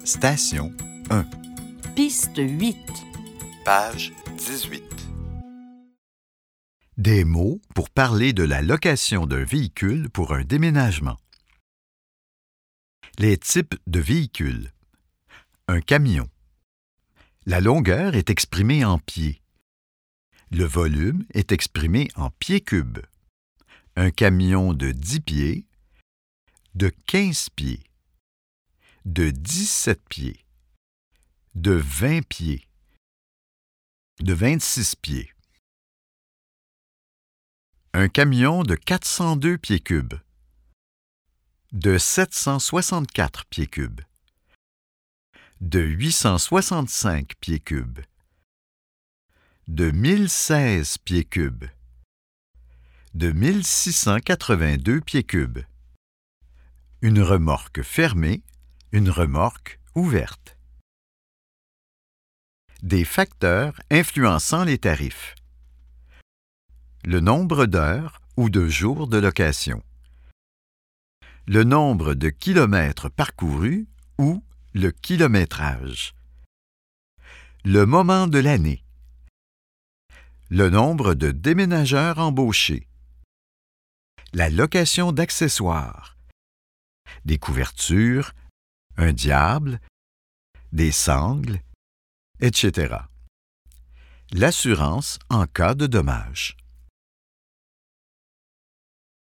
Station 1. Piste 8. Page 18. Des mots pour parler de la location d'un véhicule pour un déménagement. Les types de véhicules. Un camion. La longueur est exprimée en pieds. Le volume est exprimé en pieds cubes. Un camion de 10 pieds, de 15 pieds, de 17 pieds, de 20 pieds, de 26 pieds. Un camion de 402 pieds cubes, de 764 pieds cubes, de 865 pieds cubes, de 1016 pieds cubes, de 1682 pieds cubes. Une remorque fermée, une remorque ouverte. Des facteurs influençant les tarifs. Le nombre d'heures ou de jours de location. Le nombre de kilomètres parcourus ou le kilométrage. Le moment de l'année. Le nombre de déménageurs embauchés. La location d'accessoires. Des couvertures, un diable, des sangles, etc. L'assurance en cas de dommages.